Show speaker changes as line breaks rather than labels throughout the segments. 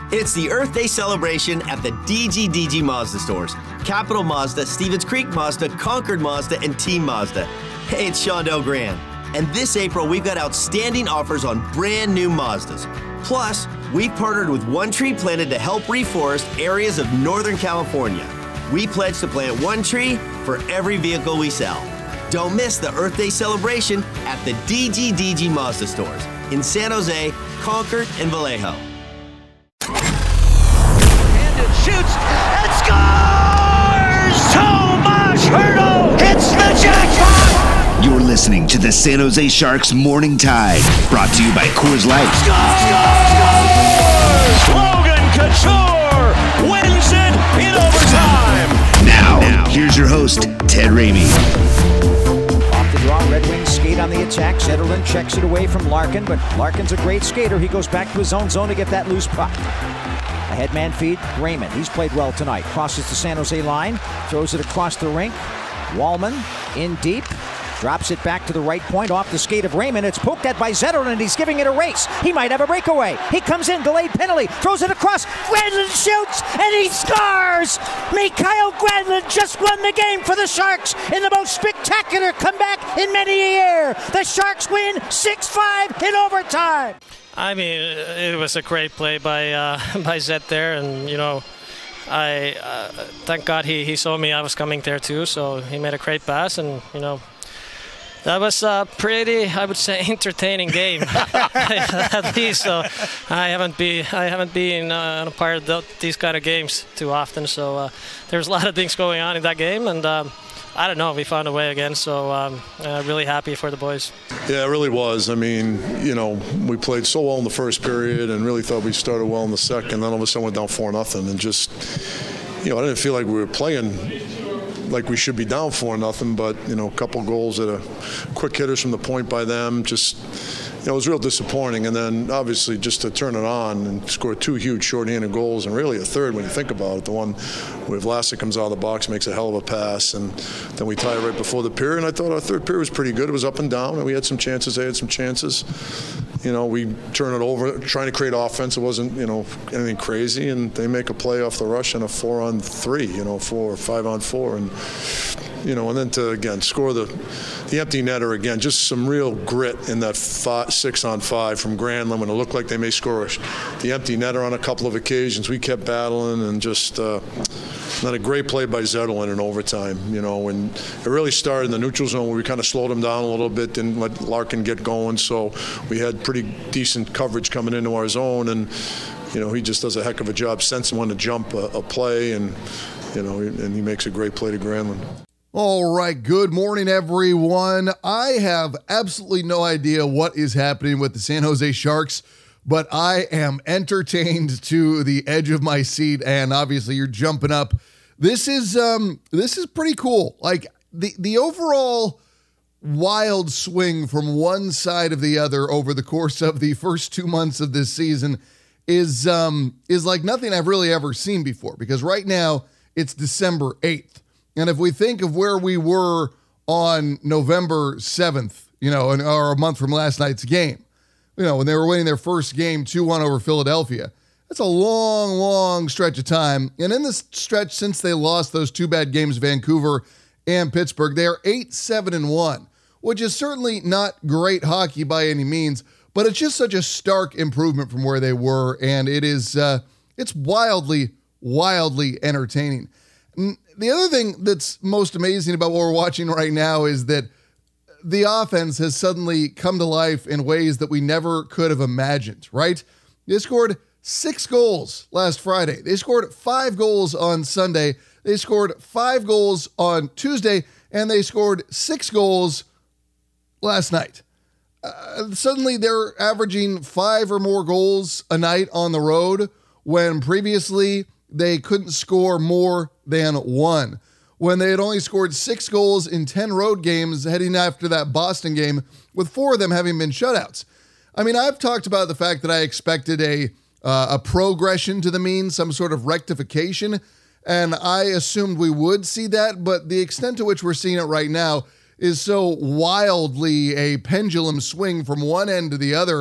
It's the Earth Day celebration at the DGDG Mazda stores. Capital Mazda, Stevens Creek Mazda, Concord Mazda, and Team Mazda. Hey, it's Shondell Grand. And this April, we've got outstanding offers on brand new Mazdas. Plus, we've partnered with One Tree Planted to help reforest areas of Northern California. We pledge to plant one tree for every vehicle we sell. Don't miss the Earth Day celebration at the DGDG Mazda stores in San Jose, Concord, and Vallejo.
Shoots and scores! Tomas Hertl hits the jackpot!
You're listening to the San Jose Sharks Morning Tide, brought to you by Coors Light.
Scores! Logan Couture wins it in overtime!
Now, here's your host, Ted Ramey.
Off the draw, Red Wings skate on the attack. Zetterlund checks it away from Larkin, but Larkin's a great skater. He goes back to his own zone to get that loose puck. A headman feed, Raymond. He's played well tonight. Crosses the San Jose line, throws it across the rink. Wallman in deep, drops it back to the right point off the skate of Raymond. It's poked at by Zetterlund. He's giving it a race. He might have a breakaway. He comes in, delayed penalty, throws it across. Granlund shoots, and he scores! Mikael Granlund just won the game for the Sharks in the most spectacular comeback in many a year. The Sharks win 6-5 in overtime.
I mean, it was a great play by Zed there, and I thank God he saw me. I was coming there too, so he made a great pass, and that was a pretty, I would say, entertaining game at least. So I haven't been a part of these kind of games too often. So there's a lot of things going on in that game, and I don't know. We found a way again, so really happy for the boys.
Yeah, it really was. I mean, we played so well in the first period and really thought we started well in the second. Then all of a sudden went down 4-0, and just, I didn't feel like we were playing like we should be down 4-0, but, a couple goals that are quick hitters from the point by them, just, it was real disappointing. And then, obviously, just to turn it on and score two huge shorthanded goals, and really a third when you think about it. The one where Vlasic comes out of the box, makes a hell of a pass, and then we tie it right before the period. And I thought our third period was pretty good. It was up and down, and we had some chances. They had some chances. We turn it over, trying to create offense. It wasn't, anything crazy, and they make a play off the rush and a 4-on-3, 4 or 5-on-4, and then to again score the empty netter again. Just some real grit in that 6-on-5 from Granlund when it looked like they may score the empty netter on a couple of occasions. We kept battling, and just then a great play by Zetterlund in overtime. When it really started in the neutral zone where we kind of slowed him down a little bit, didn't let Larkin get going, so we had pretty decent coverage coming into our zone, and he just does a heck of a job sensing when to jump a play, and and he makes a great play to Granlund.
All right, good morning, everyone. I have absolutely no idea what is happening with the San Jose Sharks, but I am entertained to the edge of my seat, and obviously you're jumping up. This is pretty cool. Like the overall wild swing from one side of the other over the course of the first 2 months of this season is like nothing I've really ever seen before, because right now it's December 8th. And if we think of where we were on November 7th, or a month from last night's game, when they were winning their first game 2-1 over Philadelphia, that's a long, long stretch of time. And in this stretch, since they lost those two bad games, Vancouver and Pittsburgh, they are 8-7-1, which is certainly not great hockey by any means, but it's just such a stark improvement from where they were. And it is, it's wildly, wildly entertaining. The other thing that's most amazing about what we're watching right now is that the offense has suddenly come to life in ways that we never could have imagined, right? They scored 6 goals last Friday. They scored 5 goals on Sunday. They scored 5 goals on Tuesday, and they scored 6 goals last night. Suddenly they're averaging 5 or more goals a night on the road, when previously they couldn't score more than 1. When they had only scored 6 goals in 10 road games heading after that Boston game, with 4 of them having been shutouts. I mean, I've talked about the fact that I expected a progression to the mean, some sort of rectification, and I assumed we would see that, but the extent to which we're seeing it right now is so wildly a pendulum swing from one end to the other.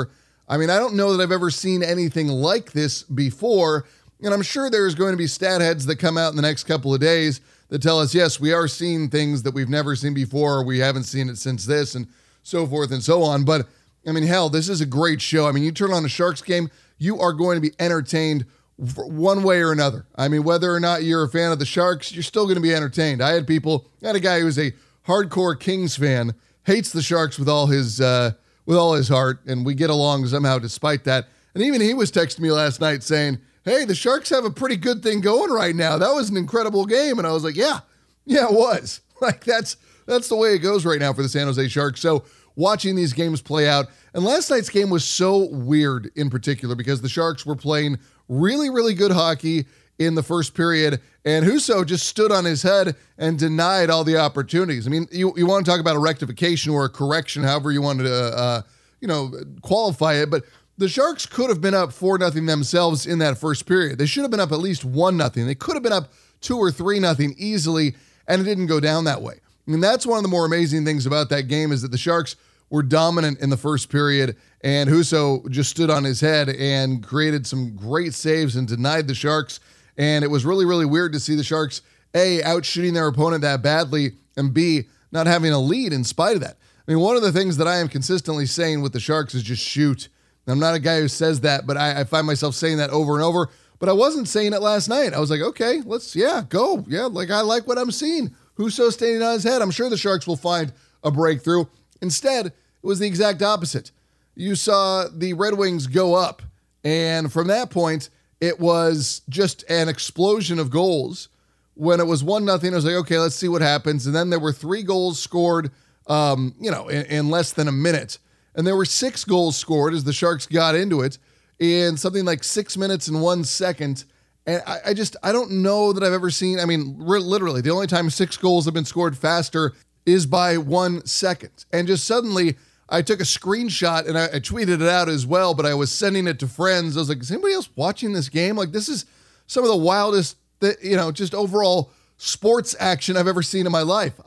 I mean, I don't know that I've ever seen anything like this before, and I'm sure there's going to be stat heads that come out in the next couple of days that tell us, yes, we are seeing things that we've never seen before, or we haven't seen it since this, and so forth and so on. But, I mean, hell, this is a great show. I mean, you turn on a Sharks game, you are going to be entertained one way or another. I mean, whether or not you're a fan of the Sharks, you're still going to be entertained. I had a guy who was a hardcore Kings fan, hates the Sharks with all his heart, and we get along somehow despite that. And even he was texting me last night saying, hey, the Sharks have a pretty good thing going right now. That was an incredible game. And I was like, yeah, it was. Like, that's the way it goes right now for the San Jose Sharks. So watching these games play out, and last night's game was so weird in particular because the Sharks were playing really, really good hockey in the first period, and Husso just stood on his head and denied all the opportunities. I mean, you want to talk about a rectification or a correction, however you wanted to, qualify it, but the Sharks could have been up 4-0 themselves in that first period. They should have been up at least 1-0. They could have been up 2 or 3-0 easily, and it didn't go down that way. I mean, that's one of the more amazing things about that game is that the Sharks were dominant in the first period, and Husso just stood on his head and created some great saves and denied the Sharks. And it was really, really weird to see the Sharks, A, out shooting their opponent that badly, and B, not having a lead in spite of that. I mean, one of the things that I am consistently saying with the Sharks is just shoot. I'm not a guy who says that, but I find myself saying that over and over. But I wasn't saying it last night. I was like, okay, go. Yeah, like I like what I'm seeing. Husso standing on his head. I'm sure the Sharks will find a breakthrough. Instead, it was the exact opposite. You saw the Red Wings go up, and from that point, it was just an explosion of goals. When it was 1-0, I was like, okay, let's see what happens. And then there were 3 goals scored, in less than a minute. And there were 6 goals scored as the Sharks got into it in something like 6 minutes and 1 second. And I don't know that I've ever seen, I mean, literally, the only time 6 goals have been scored faster is by 1 second. And just suddenly, I took a screenshot and I tweeted it out as well, but I was sending it to friends. I was like, is anybody else watching this game? Like, this is some of the wildest, just overall sports action I've ever seen in my life.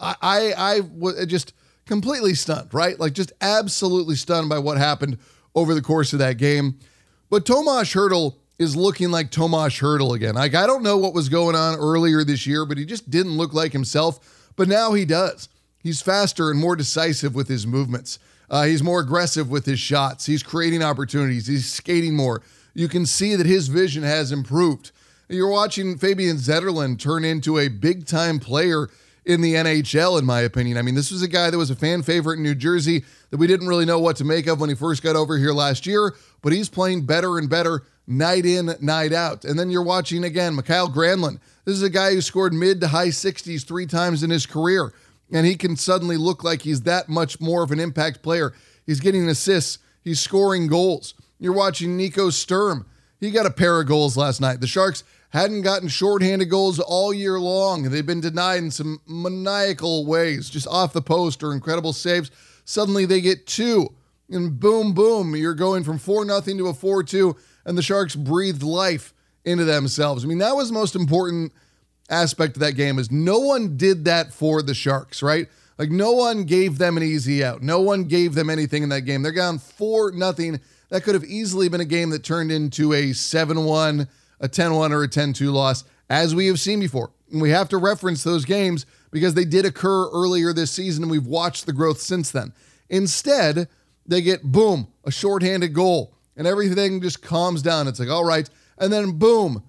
I was just completely stunned, right? Like, just absolutely stunned by what happened over the course of that game. But Tomas Hertl is looking like Tomas Hertl again. Like, I don't know what was going on earlier this year, but he just didn't look like himself. But now he does. He's faster and more decisive with his movements. He's more aggressive with his shots. He's creating opportunities. He's skating more. You can see that his vision has improved. You're watching Fabian Zetterlund turn into a big-time player in the NHL, in my opinion. I mean, this was a guy that was a fan favorite in New Jersey that we didn't really know what to make of when he first got over here last year, but he's playing better and better night in, night out. And then you're watching, again, Mikael Granlund. This is a guy who scored mid to high 60s 3 times in his career. And he can suddenly look like he's that much more of an impact player. He's getting assists. He's scoring goals. You're watching Nico Sturm. He got a pair of goals last night. The Sharks hadn't gotten shorthanded goals all year long. They've been denied in some maniacal ways, just off the post or incredible saves. Suddenly they get 2. And boom, boom, you're going from 4-0 to a 4-2. And the Sharks breathed life into themselves. I mean, that was the most important aspect of that game is no one did that for the Sharks, right? Like, no one gave them an easy out. No one gave them anything in that game. They're down 4-0. That could have easily been a game that turned into a 7-1, a 10-1, or a 10-2 loss, as we have seen before. And we have to reference those games because they did occur earlier this season, and we've watched the growth since then. Instead, they get, boom, a shorthanded goal, and everything just calms down. It's like, all right. And then, boom,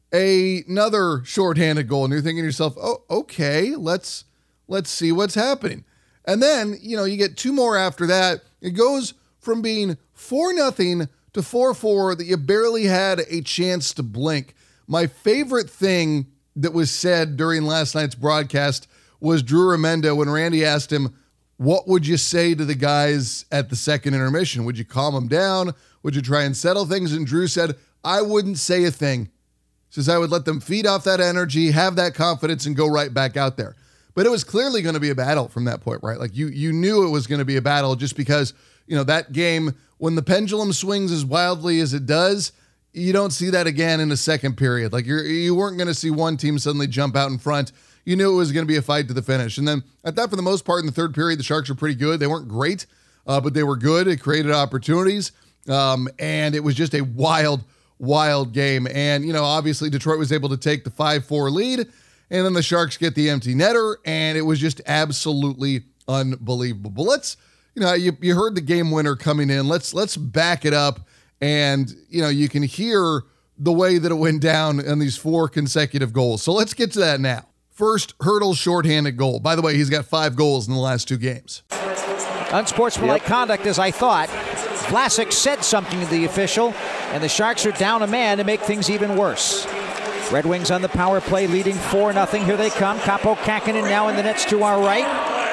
another shorthanded goal, and you're thinking to yourself, oh, okay, let's see what's happening. And then, you get 2 more after that. It goes from being 4-0 to 4-4 that you barely had a chance to blink. My favorite thing that was said during last night's broadcast was Drew Remenda when Randy asked him, what would you say to the guys at the second intermission? Would you calm them down? Would you try and settle things? And Drew said, I wouldn't say a thing. Says I would let them feed off that energy, have that confidence, and go right back out there. But it was clearly going to be a battle from that point, right? Like you knew it was going to be a battle just because, that game, when the pendulum swings as wildly as it does, you don't see that again in the second period. Like you weren't going to see one team suddenly jump out in front. You knew it was going to be a fight to the finish. And then at that, for the most part, in the third period, the Sharks were pretty good. They weren't great, but they were good. It created opportunities. And it was just a wild game. And, obviously Detroit was able to take the 5-4 lead, and then the Sharks get the empty netter, and it was just absolutely unbelievable. But let's, you heard the game winner coming in. Let's back it up, and, you can hear the way that it went down in these 4 consecutive goals. So let's get to that now. First, Hertl's shorthanded goal. By the way, he's got 5 goals in the last 2 games.
Unsportsmanlike conduct, as I thought. Vlasic said something to the official, and the Sharks are down a man to make things even worse. Red Wings on the power play, leading 4-0. Here they come. Kaapo Kähkönen now in the nets to our right.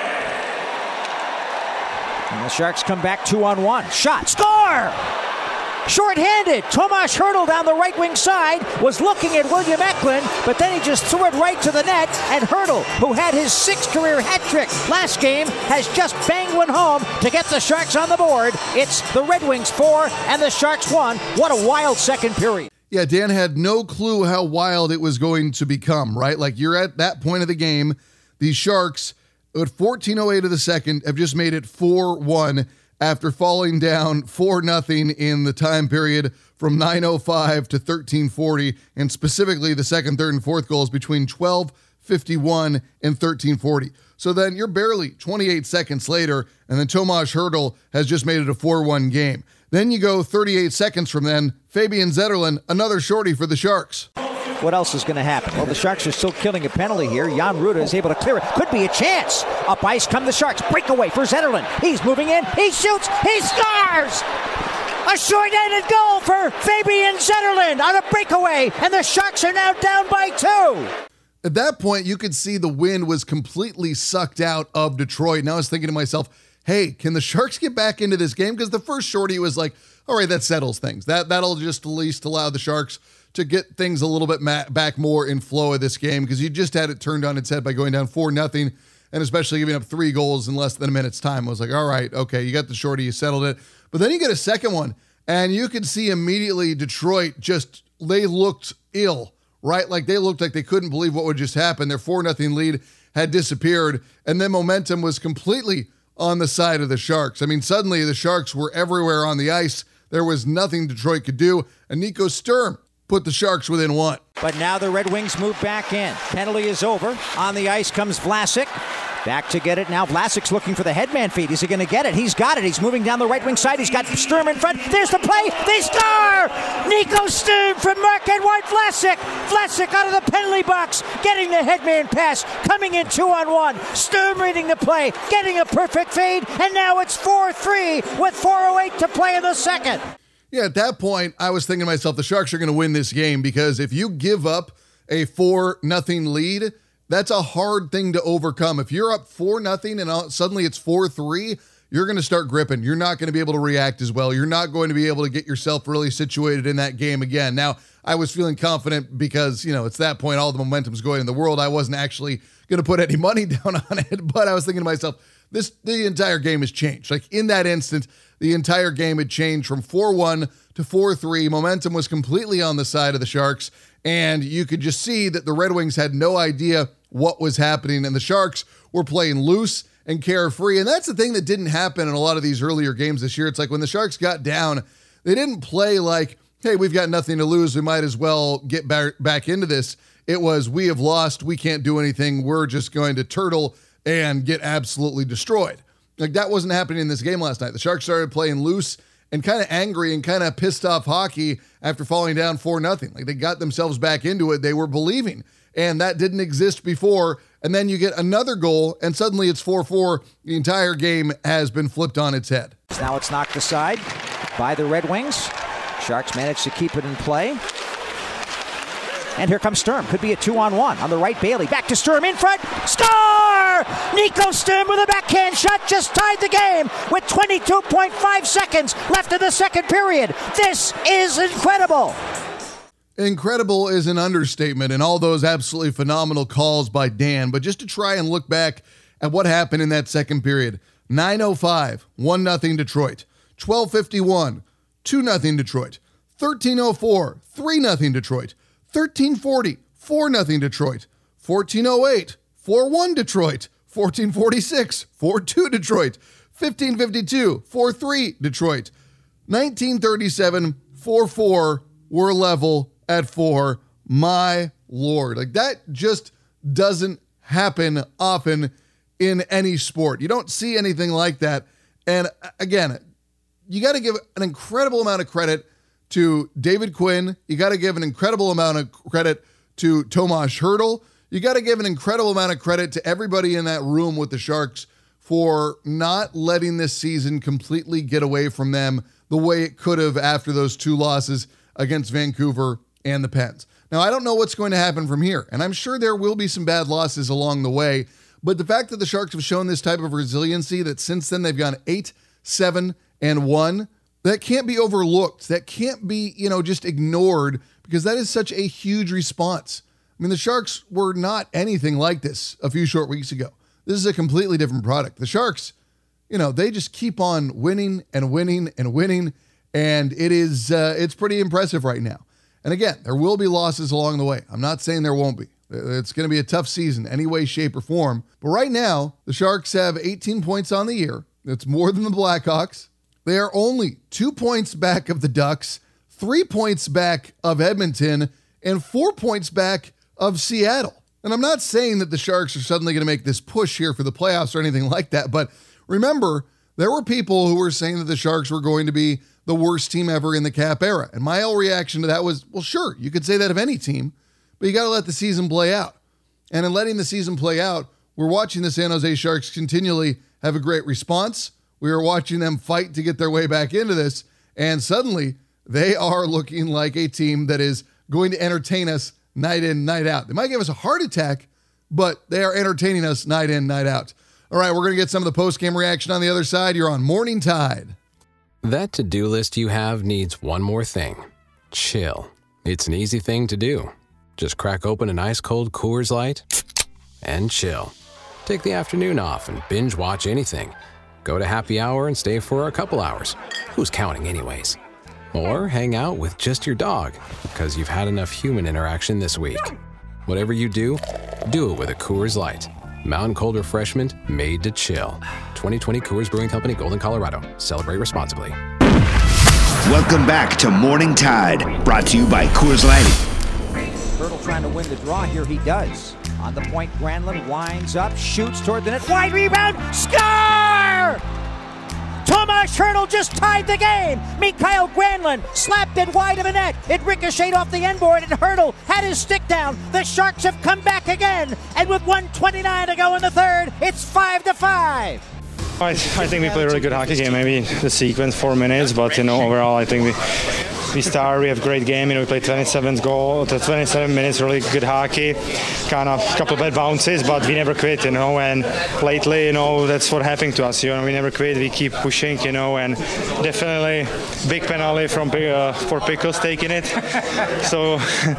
And the Sharks come back 2-on-1. Shot, score! Short-handed, Tomas Hertl down the right wing side was looking at William Eklund, but then he just threw it right to the net, and Hertl, who had his 6th career hat trick last game, has just banged one home to get the Sharks on the board. It's the Red Wings 4 and the Sharks 1. What a wild second period.
Yeah, Dan had no clue how wild it was going to become, right? Like, you're at that point of the game. These Sharks, at 14:08 of the second, have just made it 4-1 after falling down 4-0 in the time period from 9:05 to 13:40, and specifically the second, third, and fourth goals between 12:51 and 13:40. So then you're barely 28 seconds later, and then Tomas Hertl has just made it a 4-1 game. Then you go 38 seconds from then, Fabian Zetterlund, another shorty for the Sharks.
What else is going to happen? Well, the Sharks are still killing a penalty here. Jan Rutta is able to clear it. Could be a chance. Up ice come the Sharks. Breakaway for Zetterlund. He's moving in. He shoots. He scores! A short-handed goal for Fabian Zetterlund on a breakaway, and the Sharks are now down by 2.
At that point, you could see the wind was completely sucked out of Detroit. And I was thinking to myself, hey, can the Sharks get back into this game? Because the first shorty was like, all right, that settles things. That'll just at least allow the Sharks to get things a little bit back more in flow of this game, because you just had it turned on its head by going down 4-0, and especially giving up 3 goals in less than a minute's time. I was like, all right, okay, you got the shorty, you settled it. But then you get a second one, and you could see immediately Detroit they looked ill, right? Like, they looked like they couldn't believe what would just happen. Their 4-0 lead had disappeared, and then momentum was completely on the side of the Sharks. I mean, suddenly the Sharks were everywhere on the ice. There was nothing Detroit could do, and Nico Sturm put the Sharks within 1.
But now the Red Wings move back in. Penalty is over. On the ice comes Vlasic. Back to get it now. Vlasic's looking for the headman feed. Is he going to get it? He's got it. He's moving down the right wing side. He's got Sturm in front. There's the play. They score! Nico Sturm from Marc-Edouard Vlasic. Vlasic out of the penalty box, getting the headman pass, coming in 2-on-1. Sturm reading the play, getting a perfect feed, and now it's 4-3 with 4:08 to play in the second.
Yeah, at that point, I was thinking to myself, the Sharks are going to win this game, because if you give up a 4-0 lead, that's a hard thing to overcome. If you're up 4-0 and suddenly it's 4-3, you're going to start gripping. You're not going to be able to react as well. You're not going to be able to get yourself really situated in that game again. Now, I was feeling confident because, it's that point, all the momentum's going in the world. I wasn't actually going to put any money down on it, but I was thinking to myself, the entire game has changed. Like, in that instant, the entire game had changed from 4-1 to 4-3. Momentum was completely on the side of the Sharks, and you could just see that the Red Wings had no idea what was happening, and the Sharks were playing loose and carefree. And that's the thing that didn't happen in a lot of these earlier games this year. It's like when the Sharks got down, they didn't play like, hey, we've got nothing to lose, we might as well get back into this. It was, we have lost, we can't do anything, we're just going to turtle and get absolutely destroyed. Like, that wasn't happening in this game last night. The Sharks started playing loose and kind of angry and kind of pissed off hockey after falling down 4-0. Like, they got themselves back into it. They were believing, and that didn't exist before. And then you get another goal, and suddenly it's 4-4. The entire game has been flipped on its head.
Now it's knocked aside by the Red Wings. Sharks managed to keep it in play. And here comes Sturm. Could be a 2-on-1 on the right. Bailey back to Sturm in front. Score! Nico Sturm with a backhand shot just tied the game with 22.5 seconds left in the second period. This is incredible.
Incredible is an understatement, and all those absolutely phenomenal calls by Dan. But just to try and look back at what happened in that second period: 9:05, 1-0 Detroit. 12:51, 2-0 Detroit. 13:04, 3-0 Detroit. 13:40, 4-0 Detroit. 14:08, 4-1 Detroit. 14:46, 4-2 Detroit. 15:52, 4-3 Detroit. 1937, 4-4, we're level at 4. My Lord. Like, that just doesn't happen often in any sport. You don't see anything like that. And again, you got to give an incredible amount of credit to David Quinn. You got to give an incredible amount of credit to Tomas Hertl. You got to give an incredible amount of credit to everybody in that room with the Sharks for not letting this season completely get away from them the way it could have after those 2 losses against Vancouver and the Pens. Now, I don't know what's going to happen from here, and I'm sure there will be some bad losses along the way, but the fact that the Sharks have shown this type of resiliency, that since then they've gone 8-7-1, that can't be overlooked. That can't be, just ignored, because that is such a huge response. I mean, the Sharks were not anything like this a few short weeks ago. This is a completely different product. The Sharks, they just keep on winning and winning and winning, and it's pretty impressive right now. And again, there will be losses along the way. I'm not saying there won't be. It's going to be a tough season any way, shape, or form. But right now, the Sharks have 18 points on the year. That's more than the Blackhawks. They are only 2 points back of the Ducks, 3 points back of Edmonton, and 4 points back of Seattle. And I'm not saying that the Sharks are suddenly going to make this push here for the playoffs or anything like that. But remember, there were people who were saying that the Sharks were going to be the worst team ever in the Cap era. And my whole reaction to that was, well, sure, you could say that of any team, but you got to let the season play out. And in letting the season play out, we're watching the San Jose Sharks continually have a great response. We are watching them fight to get their way back into this. And suddenly, they are looking like a team that is going to entertain us night in, night out. They might give us a heart attack, but they are entertaining us night in, night out. All right, we're going to get some of the post-game reaction on the other side. You're on Morning Tide.
That to-do list you have needs one more thing. Chill. It's an easy thing to do. Just crack open an ice-cold Coors Light and chill. Take the afternoon off and binge watch anything. Go to happy hour and stay for a couple hours. Who's counting anyways? Or hang out with just your dog, because you've had enough human interaction this week. Whatever you do it with a Coors Light. Mountain Cold Refreshment made to chill. 2020 Coors Brewing Company, Golden, Colorado. Celebrate responsibly.
Welcome back to Morning Tide, brought to you by Coors Light.
Hertl trying to win the draw here. He does. On the point, Granlund winds up, shoots toward the net. Wide rebound, score! Tomas Hertl just tied the game. Mikael Granlund slapped it wide of the net. It ricocheted off the end board, and Hertl had his stick down. The Sharks have come back again, and with 1:29 to go in the third, it's 5-5.
I think we played a really good hockey game. Maybe the sequence 4 minutes, but overall, I think we started. We have a great game. We played 27 minutes, really good hockey. Kind of a couple of bad bounces, but we never quit. And lately, that's what happened to us. We never quit. We keep pushing. And definitely big penalty for Pickles taking it. So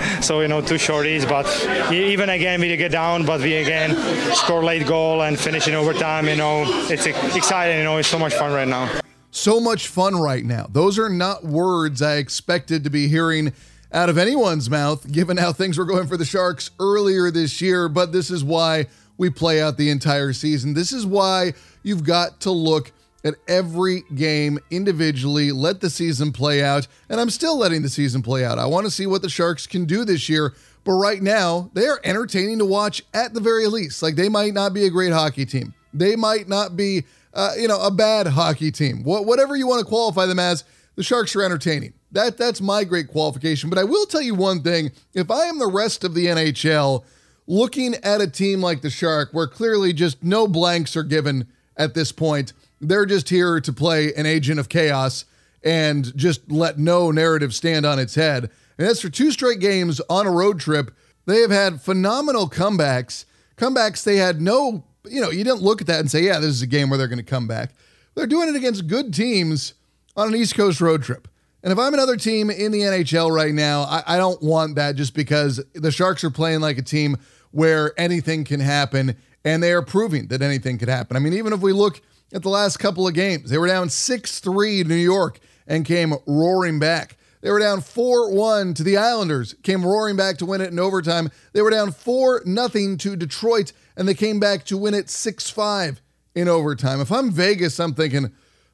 2 shorties. But even again, we get down, but we again score late goal and finish in overtime. It's exciting. It's so much fun right now.
So much fun right now. Those are not words I expected to be hearing out of anyone's mouth, given how things were going for the Sharks earlier this year. But this is why we play out the entire season. This is why you've got to look at every game individually, let the season play out. And I'm still letting the season play out. I want to see what the Sharks can do this year. But right now, they are entertaining to watch at the very least. Like, they might not be a great hockey team. They might not be a bad hockey team. Whatever you want to qualify them as, the Sharks are entertaining. That's my great qualification. But I will tell you one thing. If I am the rest of the NHL looking at a team like the Shark, where clearly just no blanks are given at this point, they're just here to play an agent of chaos and just let no narrative stand on its head. And that's for 2 straight games on a road trip. They have had phenomenal comebacks. Comebacks they had no... you didn't look at that and say, yeah, this is a game where they're going to come back. They're doing it against good teams on an East Coast road trip. And if I'm another team in the NHL right now, I don't want that, just because the Sharks are playing like a team where anything can happen, and they are proving that anything could happen. I mean, even if we look at the last couple of games, they were down 6-3 to New York and came roaring back. They were down 4-1 to the Islanders, came roaring back to win it in overtime. They were down 4-0 to Detroit, and they came back to win it 6-5 in overtime. If I'm Vegas, I'm thinking,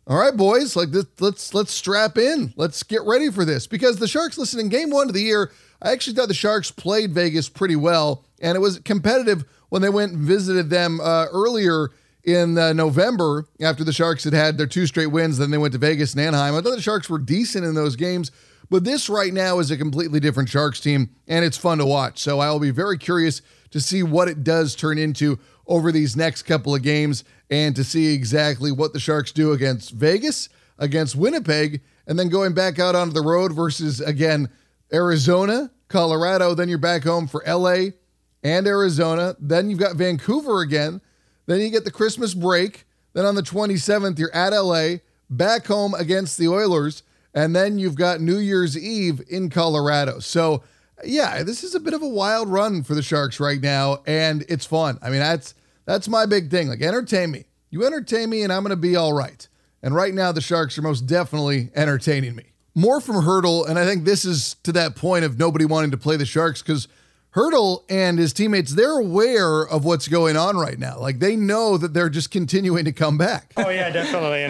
All right, boys, like this, let's strap in. Let's get ready for this because the Sharks, listen, in game 1 of the year, I actually thought the Sharks played Vegas pretty well, and it was competitive when they went and visited them earlier in November after the Sharks had their 2 straight wins. Then they went to Vegas and Anaheim. I thought the Sharks were decent in those games, but this right now is a completely different Sharks team, and it's fun to watch. So I will be very curious to see what it does turn into over these next couple of games and to see exactly what the Sharks do against Vegas, against Winnipeg, and then going back out onto the road versus, again, Arizona, Colorado. Then you're back home for LA and Arizona. Then you've got Vancouver again. Then you get the Christmas break. Then on the 27th, you're at LA, back home against the Oilers. And then you've got New Year's Eve in Colorado. So, yeah, this is a bit of a wild run for the Sharks right now, and it's fun. I mean, that's my big thing. Like, entertain me. You entertain me, and I'm going to be all right. And right now, the Sharks are most definitely entertaining me. More from Hertl, and I think this is to that point of nobody wanting to play the Sharks because Hertl and his teammates, they're aware of what's going on right now. Like, they know that they're just continuing to come back.
Oh, yeah, definitely.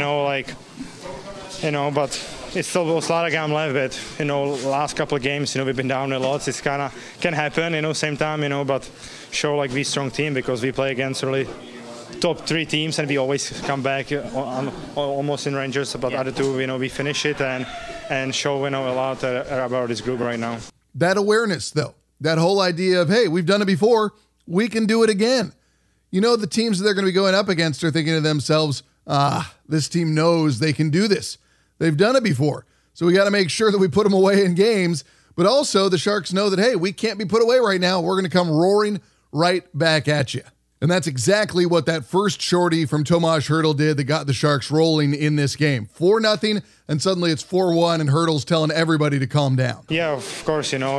But it's still a lot of game left, but, last couple of games, we've been down a lot. It's kind of can happen, same time, but show like we strong team because we play against really top 3 teams and we always come back almost in Rangers, but other 2, we finish it and show, a lot about this group right now.
That awareness, though, that whole idea of, hey, we've done it before, we can do it again. The teams that they're going to be going up against are thinking to themselves, this team knows they can do this. They've done it before. So we got to make sure that we put them away in games. But also the Sharks know that, hey, we can't be put away right now. We're going to come roaring right back at you. And that's exactly what that first shorty from Tomas Hertl did that got the Sharks rolling in this game. 4-0, and suddenly it's 4-1, and Hertl's telling everybody to calm down.
Yeah, of course, take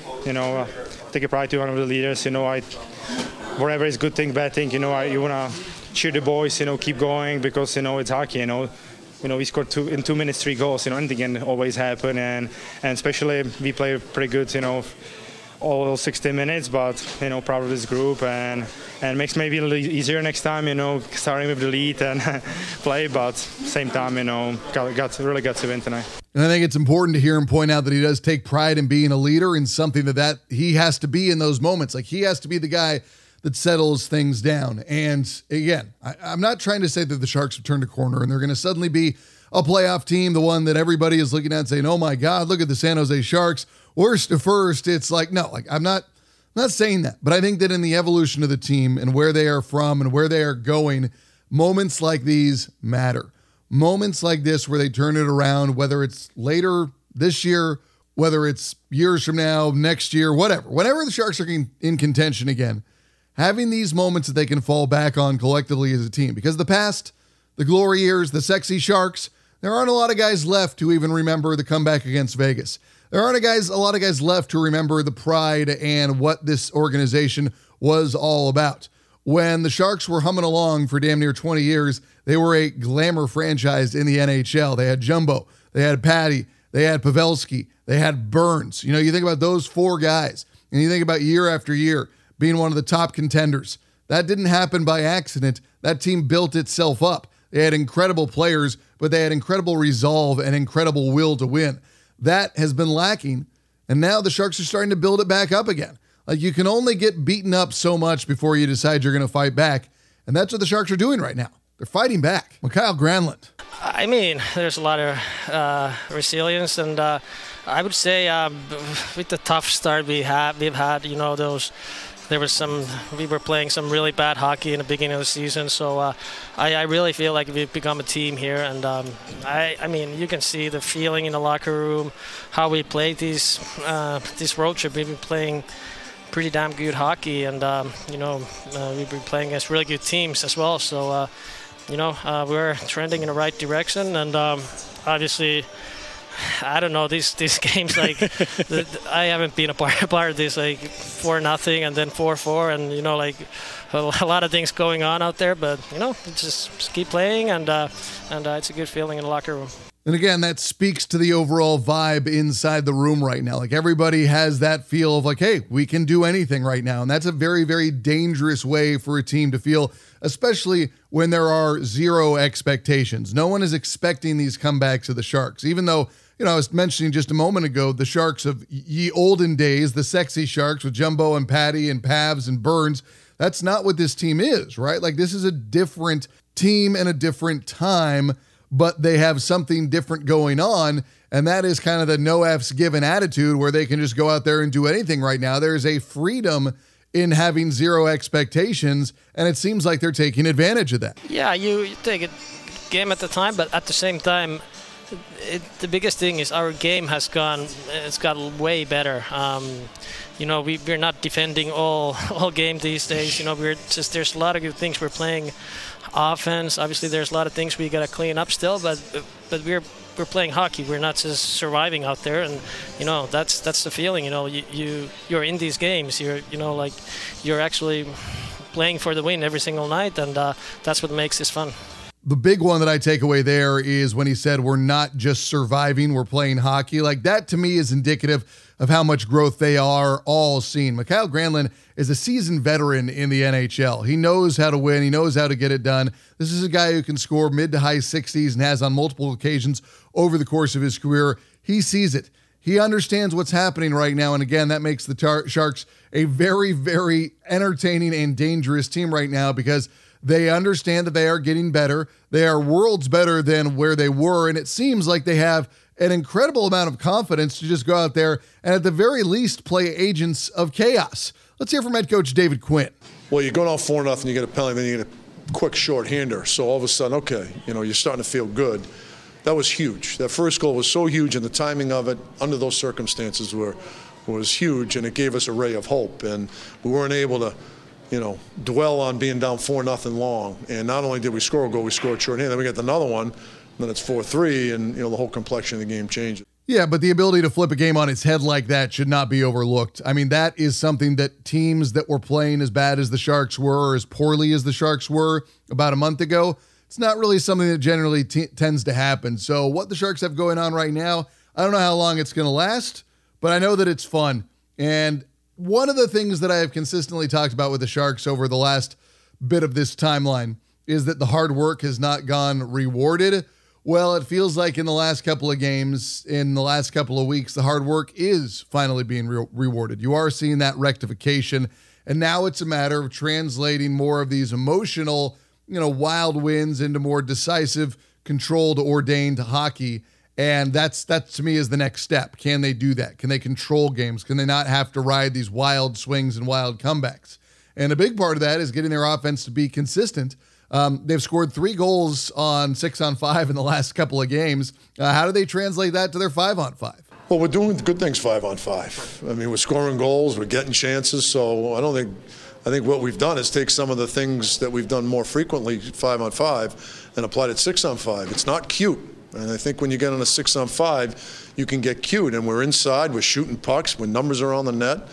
a pride to one of the leaders. Whatever is good thing, bad thing, you want to cheer the boys, keep going because, it's hockey, we scored 2 minutes, 3 goals. Anything can always happen, and especially we play pretty good. All 60 minutes, but proud of this group, and makes maybe a little easier next time. Starting with the lead and play, but same time, really got to win tonight.
And I think it's important to hear him point out that he does take pride in being a leader and something that he has to be in those moments. Like he has to be the guy that settles things down. And again, I'm not trying to say that the Sharks have turned a corner and they're going to suddenly be a playoff team, the one that everybody is looking at and saying, oh my God, look at the San Jose Sharks, worst to first. It's like, no, like I'm not saying that, but I think that in the evolution of the team and where they are from and where they are going, moments like these matter. Moments like this where they turn it around, whether it's later this year, whether it's years from now, next year, whatever. Whenever the Sharks are in contention again, having these moments that they can fall back on collectively as a team. Because the past, the glory years, the sexy Sharks, there aren't a lot of guys left who even remember the comeback against Vegas. There aren't a lot of guys left who remember the pride and what this organization was all about. When the Sharks were humming along for damn near 20 years, they were a glamour franchise in the NHL. They had Jumbo, they had Patty, they had Pavelski, they had Burns. You think about those 4 guys, and you think about year after year being one of the top contenders. That didn't happen by accident. That team built itself up. They had incredible players, but they had incredible resolve and incredible will to win. That has been lacking, and now the Sharks are starting to build it back up again. Like, you can only get beaten up so much before you decide you're going to fight back, and that's what the Sharks are doing right now. They're fighting back. Mikhail Granlund.
I mean, there's a lot of resilience, and I would say with the tough start we've had, we were playing some really bad hockey in the beginning of the season, so I really feel like we've become a team here, and I mean, you can see the feeling in the locker room, how we played this road trip. We've been playing pretty damn good hockey, and we've been playing against really good teams as well, so we're trending in the right direction, and obviously, I don't know, these games, like, I haven't been a part of this, like, 4-0 and then 4-4, and, like, a lot of things going on out there, but, just keep playing, and it's a good feeling in the locker room.
And again, that speaks to the overall vibe inside the room right now. Like everybody has that feel of like, hey, we can do anything right now. And that's a very, very dangerous way for a team to feel, especially when there are zero expectations. No one is expecting these comebacks of the Sharks, even though, I was mentioning just a moment ago, the Sharks of ye olden days, the sexy Sharks with Jumbo and Patty and Pavs and Burns. That's not what this team is, right? Like this is a different team and a different time, but they have something different going on, and that is kind of the no F's given attitude where they can just go out there and do anything right now. There's a freedom in having zero expectations, and it seems like they're taking advantage of that.
Yeah, you take a game at a time, but at the same time, the biggest thing is our game has got way better. We're not defending all game these days. There's a lot of good things. We're playing offense. Obviously, there's a lot of things we got to clean up still, but we're playing hockey. We're not just surviving out there, and that's the feeling. You're in these games. You're actually playing for the win every single night, and that's what makes this fun.
The big one that I take away there is when he said we're not just surviving, we're playing hockey. Like that to me is indicative of how much growth they are all seeing. Mikael Granlund is a seasoned veteran in the NHL. He knows how to win. He knows how to get it done. This is a guy who can score mid to high 60s and has on multiple occasions over the course of his career. He sees it. He understands what's happening right now. And again, that makes the Sharks a very, very entertaining and dangerous team right now because they understand that they are getting better. They are worlds better than where they were. And it seems like they have an incredible amount of confidence to just go out there and at the very least play agents of chaos. Let's hear from head coach David Quinn.
Well, you're going off 4-0, you get a penalty, then you get a quick short-hander. So all of a sudden, okay, you're starting to feel good. That was huge. That first goal was so huge, and the timing of it under those circumstances was huge, and it gave us a ray of hope. And we weren't able to dwell on being down 4-0 long. And not only did we score a goal, we scored shorthand. Then we get another one, then it's 4-3, and the whole complexion of the game changes.
Yeah, but the ability to flip a game on its head like that should not be overlooked. I mean, that is something that teams that were playing as bad as the Sharks were, or as poorly as the Sharks were about a month ago, it's not really something that generally tends to happen. So what the Sharks have going on right now, I don't know how long it's going to last, but I know that it's fun. And one of the things that I have consistently talked about with the Sharks over the last bit of this timeline is that the hard work has not gone rewarded. Well, it feels like in the last couple of games, in the last couple of weeks, the hard work is finally being rewarded. You are seeing that rectification, and now it's a matter of translating more of these emotional, wild wins into more decisive, controlled, ordained hockey. And that to me is the next step. Can they do that? Can they control games? Can they not have to ride these wild swings and wild comebacks? And a big part of that is getting their offense to be consistent. They've scored 3 goals on 6-on-5 in the last couple of games. How do they translate that to their 5-on-5?
Well, we're doing good things 5-on-5. I mean, we're scoring goals, we're getting chances. So I think what we've done is take some of the things that we've done more frequently 5-on-5 and applied it 6-on-5. It's not cute. And I think when you get on a 6-on-5, you can get cute. And we're inside, we're shooting pucks, when numbers are on the net.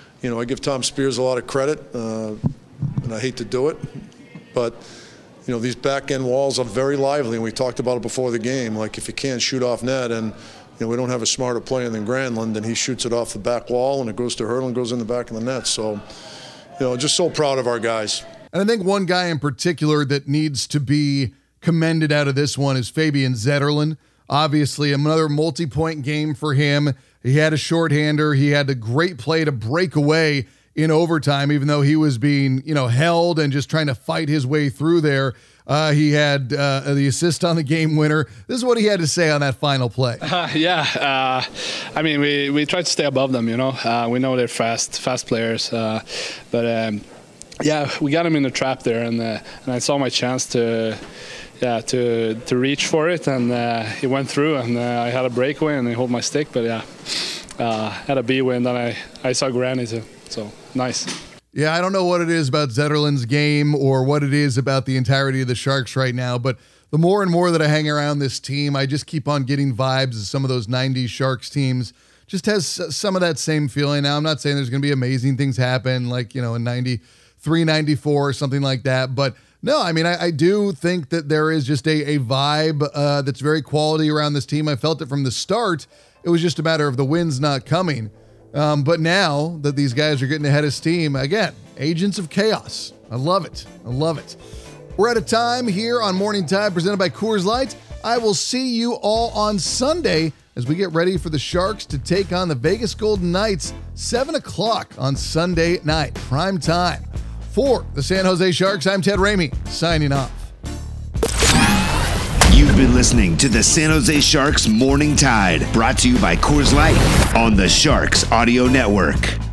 I give Tom Spears a lot of credit, and I hate to do it. But, these back-end walls are very lively, and we talked about it before the game. Like, if you can't shoot off net, and, we don't have a smarter player than Granlund, and he shoots it off the back wall, and it goes to Hurdle and goes in the back of the net. So, just so proud of our guys.
And I think one guy in particular that needs to be commended out of this one is Fabian Zetterlund. Obviously, another multi-point game for him. He had a shorthander. He had a great play to break away in overtime, even though he was being, held and just trying to fight his way through there. He had the assist on the game winner. This is what he had to say on that final play.
I mean, we try to stay above them, we know they're fast players, but we got him in the trap there, and I saw my chance to reach for it, and it went through, and I had a breakaway and I hold my stick, but had a B win, then I saw Granny too, so nice.
Yeah, I don't know what it is about Zetterlund's game or what it is about the entirety of the Sharks right now, but the more and more that I hang around this team, I just keep on getting vibes of some of those 90s Sharks teams. Just has some of that same feeling. Now, I'm not saying there's going to be amazing things happen like, in 93, 94 or something like that, but No, I mean, I do think that there is just a vibe that's very quality around this team. I felt it from the start. It was just a matter of the wins not coming. But now that these guys are getting ahead of steam, again, agents of chaos. I love it. I love it. We're out of time here on Morning Tide presented by Coors Light. I will see you all on Sunday as we get ready for the Sharks to take on the Vegas Golden Knights, 7 o'clock on Sunday night, prime time. For the San Jose Sharks, I'm Ted Ramey, signing off.
You've been listening to the San Jose Sharks Morning Tide, brought to you by Coors Light on the Sharks Audio Network.